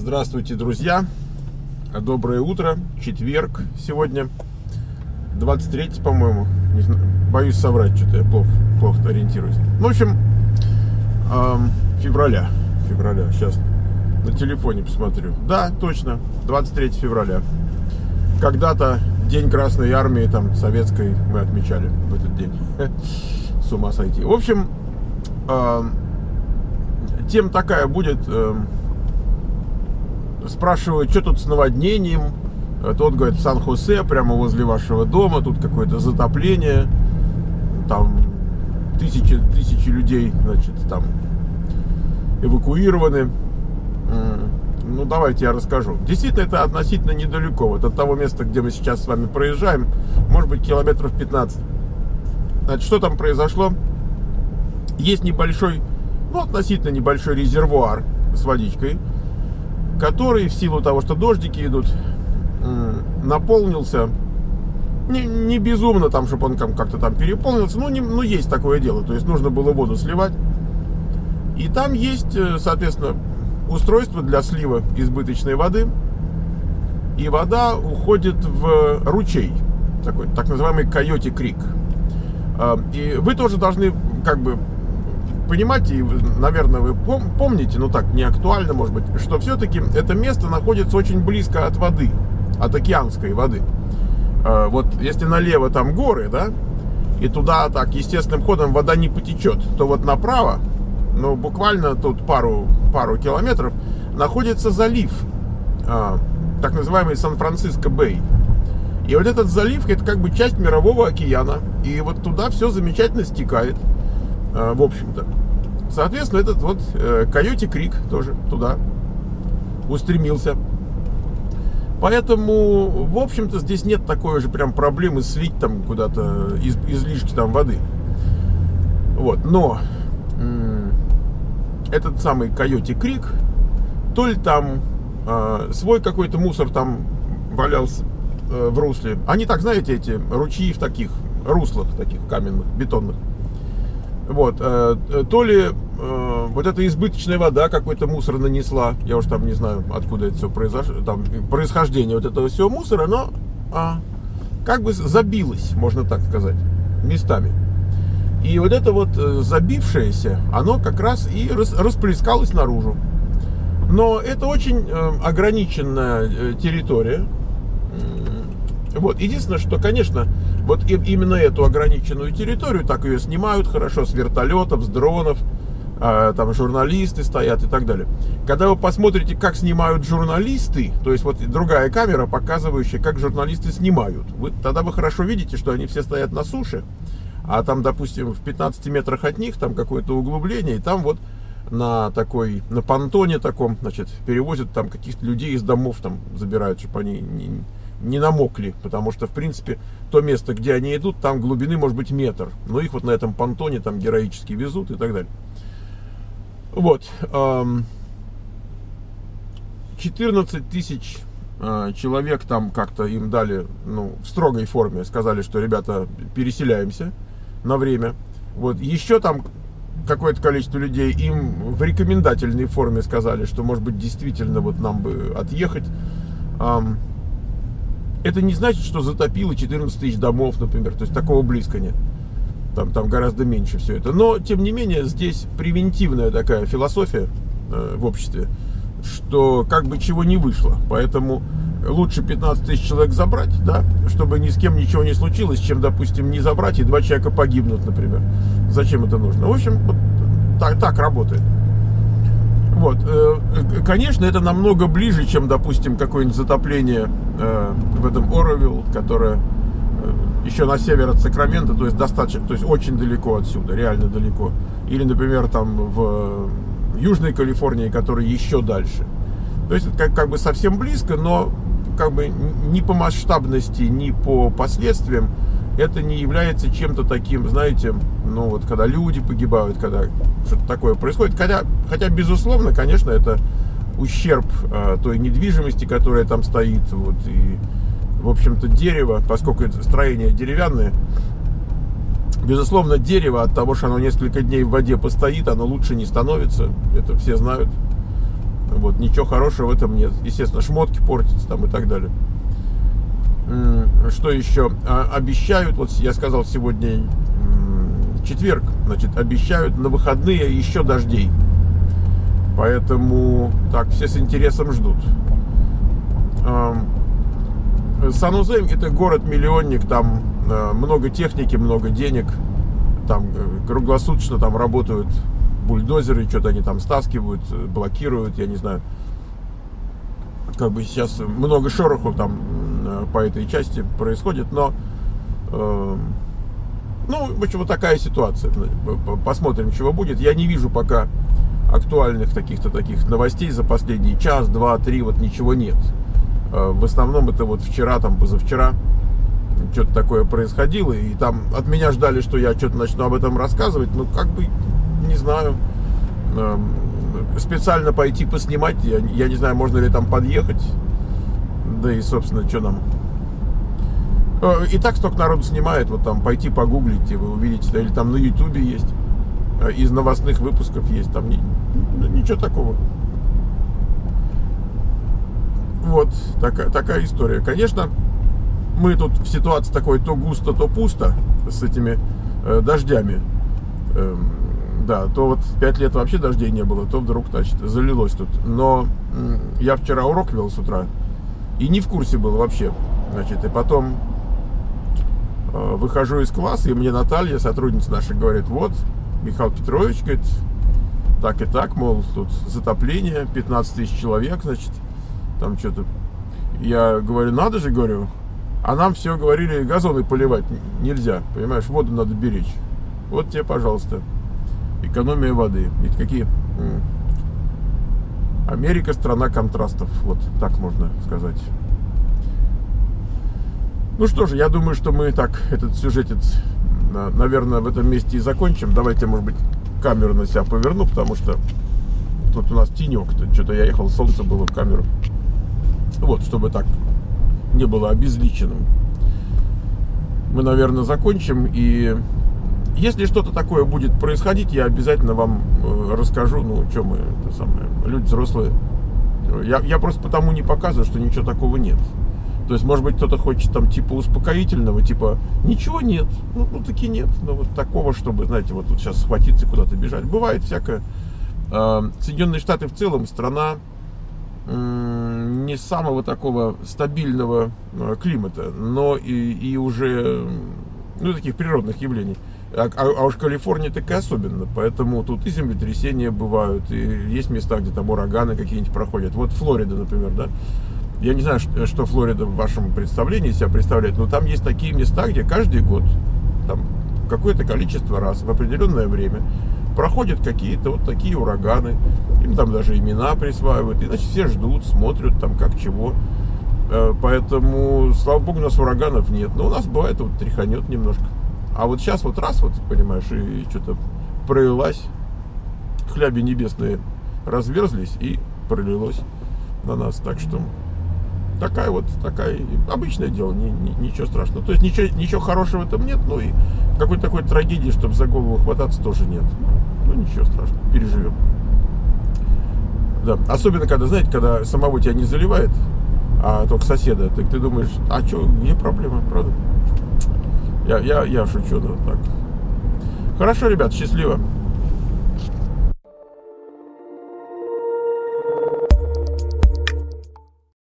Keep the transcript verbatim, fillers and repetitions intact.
Здравствуйте, друзья! Доброе утро, четверг сегодня, двадцать третье, по-моему. Не знаю, боюсь соврать, что-то я плохо, плохо ориентируюсь. В общем, эм, февраля. Февраля. Сейчас на телефоне посмотрю. Да, точно, двадцать третье февраля. Когда-то День Красной Армии, там, советской, мы отмечали в этот день. С ума сойти. В общем, эм, тема такая будет. Эм, Спрашивают, что тут с наводнением. Тот говорит, в Сан-Хосе, прямо возле вашего дома, тут какое-то затопление. Там тысячи, тысячи людей, значит, там эвакуированы. Ну, давайте я расскажу. Действительно, это относительно недалеко. Вот от того места, где мы сейчас с вами проезжаем, может быть, километров пятнадцать. Значит, что там произошло? Есть небольшой, ну, относительно небольшой резервуар с водичкой, который в силу того, что дождики идут, наполнился. Не, не безумно там, чтобы он как-то там переполнился, ну, не, ну есть такое дело, то есть нужно было воду сливать. И там есть, соответственно, устройство для слива избыточной воды, и вода уходит в ручей, такой так называемый Койоте Крик. И вы тоже должны как бы понимаете, и, наверное, вы помните, но так не актуально, может быть, что все-таки это место находится очень близко от воды, от океанской воды. Вот если налево там горы, да, и туда так естественным ходом вода не потечет, то вот направо, ну, буквально тут пару, пару километров, находится залив, так называемый Сан-Франциско-Бэй. И вот этот залив, это как бы часть Мирового океана, и вот туда все замечательно стекает. В общем-то, соответственно, этот вот Койоте Крик тоже туда устремился. Поэтому, в общем-то, здесь нет такой же прям проблемы слить там куда-то из, излишки там воды. Вот, но этот самый Койоте Крик, то ли там э, свой какой-то мусор там валялся э, в русле. Они так, знаете, эти ручьи в таких руслах, таких каменных, бетонных. Вот, э, то ли э, вот эта избыточная вода какой-то мусор нанесла, я уж там не знаю, откуда это все произошло, там происхождение вот этого всего мусора, но а, как бы забилось, можно так сказать, местами. И вот это вот забившееся, оно как раз и рас, расплескалось наружу. Но это очень э, ограниченная территория. Вот, единственное, что, конечно, вот именно эту ограниченную территорию, так ее снимают хорошо с вертолетов, с дронов, э, там журналисты стоят и так далее. Когда вы посмотрите, как снимают журналисты, то есть вот другая камера, показывающая, как журналисты снимают, вы, тогда вы хорошо видите, что они все стоят на суше, а там, допустим, в пятнадцати метрах от них там какое-то углубление, и там вот на такой, на понтоне таком, значит, перевозят там каких-то людей из домов, там забирают, чтобы они не... не намокли, потому что, в принципе, то место, где они идут, там глубины может быть метр, но их вот на этом понтоне там героически везут и так далее. Вот, четырнадцать тысяч человек там как-то им дали, ну, в строгой форме, сказали, что, ребята, переселяемся на время. Вот, еще там какое-то количество людей им в рекомендательной форме сказали, что, может быть, действительно вот нам бы отъехать. Это не значит, что затопило четырнадцать тысяч домов, например. То есть такого близко нет. Там, там гораздо меньше все это. Но, тем не менее, здесь превентивная такая философия э, в обществе, что как бы чего не вышло. Поэтому лучше пятнадцать тысяч человек забрать, да, чтобы ни с кем ничего не случилось, чем, допустим, не забрать, и два человека погибнут, например. Зачем это нужно? В общем, вот так, так работает. Вот, конечно, это намного ближе, чем, допустим, какое-нибудь затопление в этом Оровилл, которое еще на север от Сакрамента, то есть достаточно, то есть очень далеко отсюда, реально далеко. Или, например, там в Южной Калифорнии, которая еще дальше. То есть это как, как бы совсем близко, но как бы ни по масштабности, ни по последствиям это не является чем-то таким, знаете, ну вот когда люди погибают, когда что-то такое происходит. Хотя, хотя безусловно, конечно, это ущерб э, той недвижимости, которая там стоит. Вот, и, в общем-то, дерево, поскольку это строение деревянное, безусловно, дерево от того, что оно несколько дней в воде постоит, оно лучше не становится. Это все знают. Вот, ничего хорошего в этом нет. Естественно, шмотки портятся там и так далее. Что еще? Обещают, вот я сказал сегодня четверг, значит, обещают на выходные еще дождей. Поэтому так, все с интересом ждут. Сан-Хозе — это город-миллионник, там много техники, много денег. Там круглосуточно там работают бульдозеры, что-то они там стаскивают, блокируют, я не знаю. Как бы сейчас много шороху там по этой части происходит, но э, ну, в общем, вот такая ситуация. Посмотрим, чего будет. Я не вижу пока актуальных каких-то таких новостей за последний час, два, три, вот ничего нет. Э, в основном это вот вчера, там, позавчера что-то такое происходило, и там от меня ждали, что я что-то начну об этом рассказывать, ну, как бы, не знаю, э, специально пойти поснимать, я, я не знаю, можно ли там подъехать, да и, собственно, что нам. И так столько народу снимает, вот там пойти погуглить, и вы увидите, или там на ютубе есть, из новостных выпусков есть, там ни, ничего такого. Вот, такая, такая история. Конечно, мы тут в ситуации такой то густо, то пусто с этими э, дождями. Э, да, то вот пять лет вообще дождей не было, то вдруг, значит, залилось тут. Но э, я вчера урок вел с утра и не в курсе был вообще. Значит, и потом э, выхожу из класса, и мне Наталья, сотрудница наша, говорит: вот, Михаил Петрович, говорит, так и так, мол, тут затопление, пятнадцать тысяч человек, значит, там что-то. Я говорю: надо же, говорю, а нам все говорили, газоны поливать нельзя, понимаешь, воду надо беречь. Вот тебе, пожалуйста, экономия воды. Ведь какие... Америка — страна контрастов, вот так можно сказать. Ну что же, я думаю, что мы так этот сюжетец, наверное, в этом месте и закончим. Давайте, может быть, камеру на себя поверну, потому что тут у нас тенек. Что-то я ехал, солнце было в камеру. Вот, чтобы так не было обезличенным. Мы, наверное, закончим. И если что-то такое будет происходить, я обязательно вам расскажу. Ну, что мы, это самое, люди взрослые. Я, я просто потому не показываю, что ничего такого нет. То есть, может быть, кто-то хочет там типа успокоительного, типа ничего нет. Ну, ну таки нет. Но вот такого, чтобы, знаете, вот тут сейчас схватиться, куда-то бежать. Бывает всякое. Соединенные Штаты в целом страна не самого такого стабильного климата, но и, и уже, ну, таких природных явлений. А, а уж Калифорния так и особенно, поэтому тут и землетрясения бывают, и есть места, где там ураганы какие-нибудь проходят. Вот Флорида, например, да. Я не знаю, что Флорида в вашем представлении себя представляет, но там есть такие места, где каждый год, там какое-то количество раз в определенное время проходят какие-то вот такие ураганы. Им там даже имена присваивают. И, значит, все ждут, смотрят там как чего. Поэтому, слава богу, у нас ураганов нет. Но у нас бывает вот тряханет немножко. А вот сейчас вот раз, вот, понимаешь, и что-то пролилась. Хляби небесные разверзлись и пролилось на нас. Так что такая вот, такая обычное дело, ни, ни, ничего страшного. То есть ничего, ничего хорошего в этом нет, ну и какой-то такой трагедии, чтобы за голову хвататься, тоже нет. Ну ничего страшного, переживем. Да, особенно когда, знаете, когда самого тебя не заливает, а только соседа, так ты думаешь, а что, где проблема, правда? Я, я, я шучу, да, так. Хорошо, ребят, счастливо.